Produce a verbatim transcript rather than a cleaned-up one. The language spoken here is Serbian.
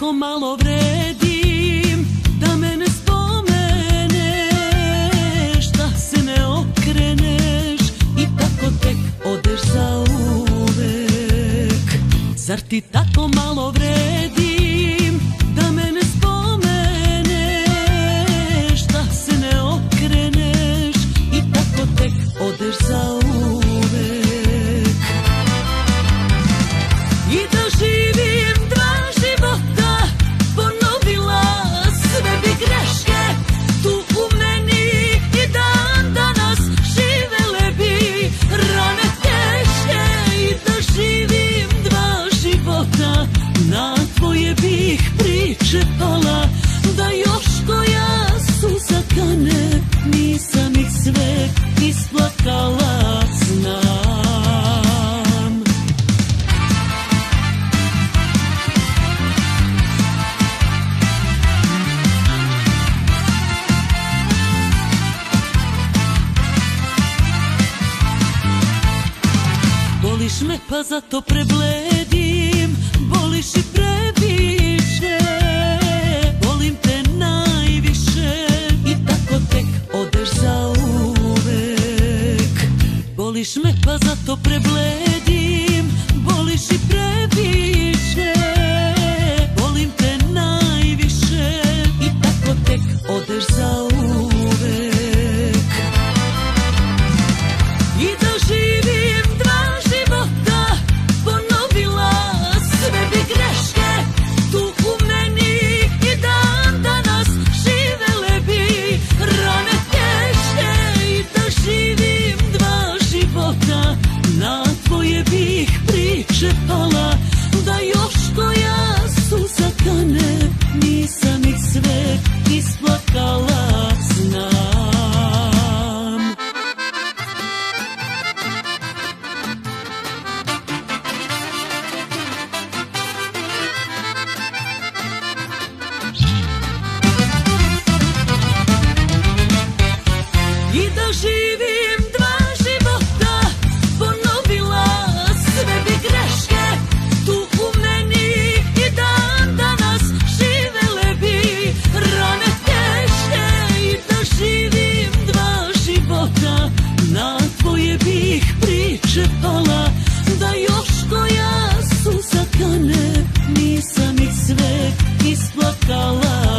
tako malo vredim da mene spomeneš, da se ne okreneš i tako tek odeš zauvek. Zar ti tako malo vredim da mene spomeneš, da se ne okreneš i tako tek odeš zauvek. I da živim dva života, ponovila sve bi greške tu u meni i dan danas živele bi rane teške. I da živim dva života, na tvoje bih priče pala, da još koja suza kane, nisam ih sve isplakala, znam. Boliš me pa zato prebledim, boliš i previše, volim te najviše i tako tek odeš zauvek. Boliš me pa zato prebledim, boliš i previše, volim te najviše i tako tek odeš zauvek. I da živim dva života, ponovila sve bi greške tu u meni i dan danas živele bi rane teške. I da živim dva života, na tvoje bih priče pala, da još koja suza kane, nisam ih sve isplakala, znam. I da živim dva života, ponovila sve bi greške tu u meni i dan danas živele bi rane teške. I da živim dva života, na tvoje bih priče pala, da još koja suza kane, nisam ih sve isplakala.